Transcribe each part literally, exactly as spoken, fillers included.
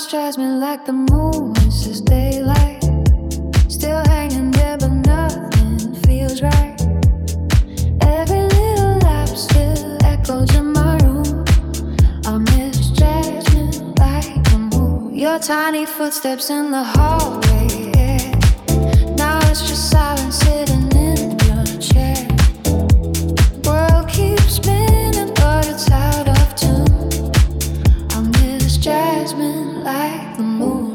Jasmine like the moon. This is daylight, still hanging there, but nothing feels right. Every little lap still echoes in my room. I miss Jasmine like the moon. Your tiny footsteps in the hallway, yeah. Now it's just silence sitting in your chair. World keeps spinning, but it's out of tune. I miss Jasmine like the moon.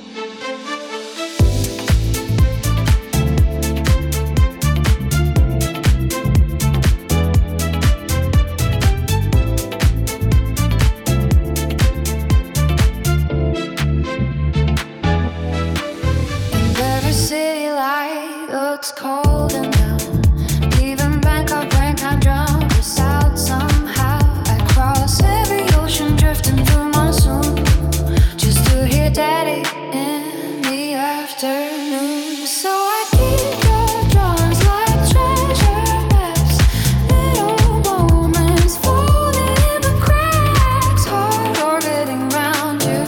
And every city light looks cold and numb. Even Bangkok rain can't drown us out somehow. I cross every ocean drifting through monsoon, just to hear Daddy in the afternoon. So I keep your drawings like treasure maps, little moments folded in the cracks, heart orbiting round you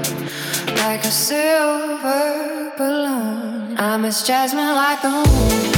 like a silver balloon. I miss Jasmine like the moon.